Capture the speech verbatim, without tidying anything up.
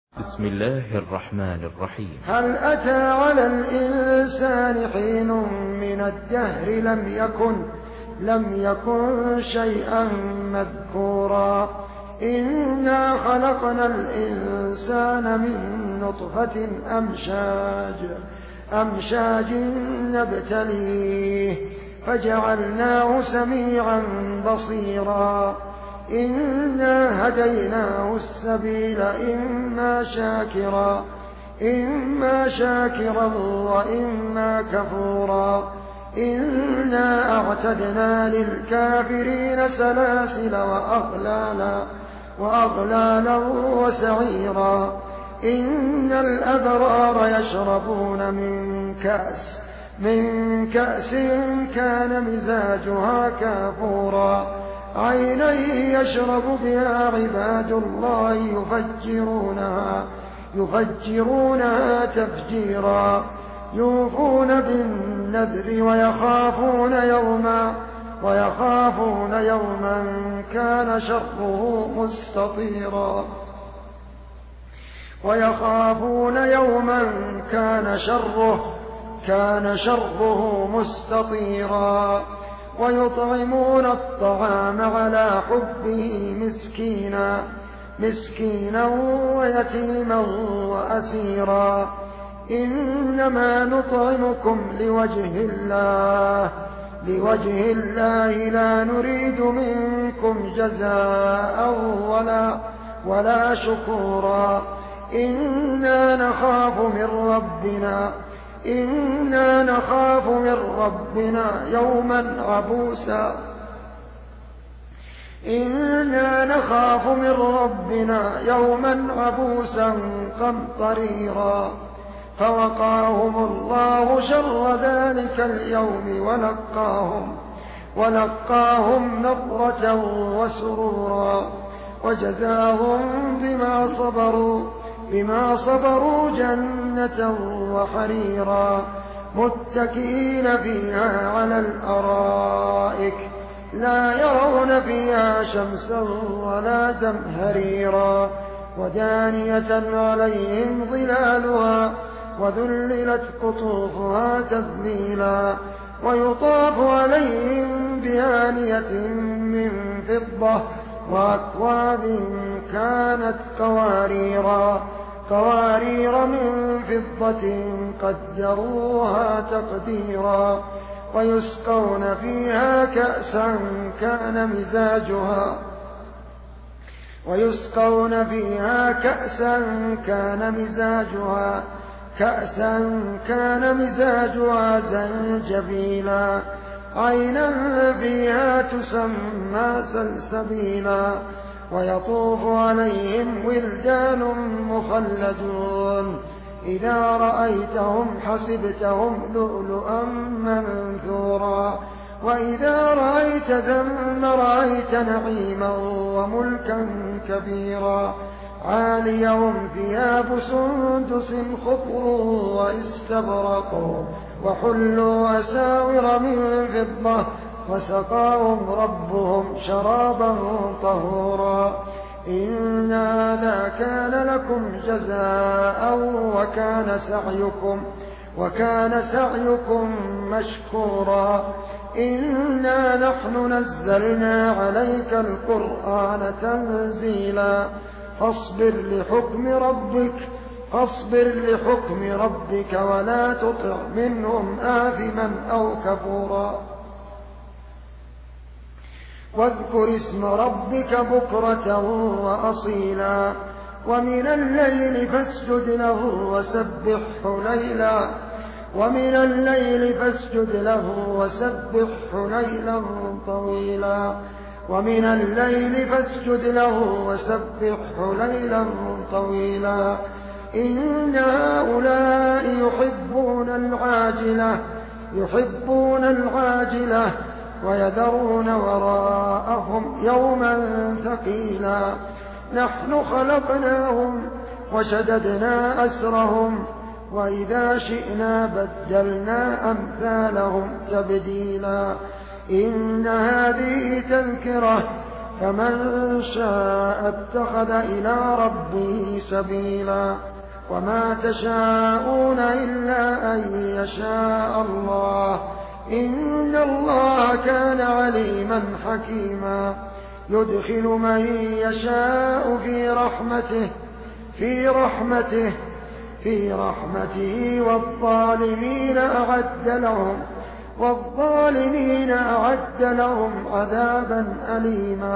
بسم الله الرحمن الرحيم. هل أتى على الإنسان حين من الدهر لم يكن لم يكن شيئا مذكورا إنا خلقنا الإنسان من نطفة أمشاج أمشاج نبتليه فجعلناه سميعا بصيرا إنا هديناه السبيل إما شاكرا إما شاكرا وإما كفورا إنا أعتدنا للكافرين سلاسل وأغلالا وأغلالا وسعيرا إن الأبرار يشربون من كأس من كأس كان مزاجها كافورا عينا يشرب بها عباد الله يفجرونها يفجرونها تفجيرا يوفون بالنذر ويخافون يوما ويخافون يوما كان شره مستطيرا ويخافون يوما كان شره كان شره مستطيرا ويطعمون الطعام على حبه مسكينا مسكينا ويتيما وأسيرا إنما نطعمكم لوجه الله لوجه الله لا نريد منكم جزاء ولا ولا شكورا إنا نخاف من ربنا إنا نخاف من ربنا يوما عبوسا إنا نخاف من ربنا يوما عبوسا قمطريرا فوقاهم الله شر ذلك اليوم ولقاهم ولقاهم نضرة وسرورا وجزاهم بما صبروا بما صبروا جنة وحريرا متكئين فيها على الأرائك لا يرون فيها شمسا ولا زمهريرا ودانية عليهم ظلالها وذللت قطوفها تذليلا ويطاف عليهم بآنية من فضة وأكواب كانت قواريرا قوارير من فضة قدروها تقديرا ويسقون فيها كأسا كان مزاجها ويسقون فيها كأسا كان مزاجها كأسا كان مزاجها زنجبيلا عينا فيها تسمى سلسبيلا ويطوف عليهم ولدان مخلدون إذا رأيتهم حسبتهم لؤلؤا منثورا وإذا رأيت ثم رأيت نعيما وملكا كبيرا عاليهم ثياب سندس خضر واستبرق وحلوا أساور من فضة وسقاهم ربهم شرابا طهورا إن هذا كان لكم جزاء وكان سعيكم وكان سعيكم مشكورا إنا نحن نزلنا عليك القرآن تنزيلا فاصبر لحكم ربك فاصبر لحكم ربك ولا تطع منهم آثما أو كفورا واذكر اسم ربك بكرة وأصيلا ومن الليل فاسجد له وسبحه ليلا ومن الليل فاسجد له وسبحه ليلا طويلا ومن الليل فاسجد له وسبحه ليلا طويلا إن هؤلاء يحبون العاجلة يحبون العاجلة ويذرون وراءهم يوما ثقيلا نحن خلقناهم وشددنا أسرهم وإذا شئنا بدلنا أمثالهم تبديلا إن هذه تذكرة فمن شاء اتخذ إلى ربه سبيلا وما تشاءون إلا أن يشاء الله إن الله كان عليما حكيما يدخل من يشاء في رحمته في رحمته في رحمته والظالمين أعد لهم والظالمين أعد لهم عذابا أليما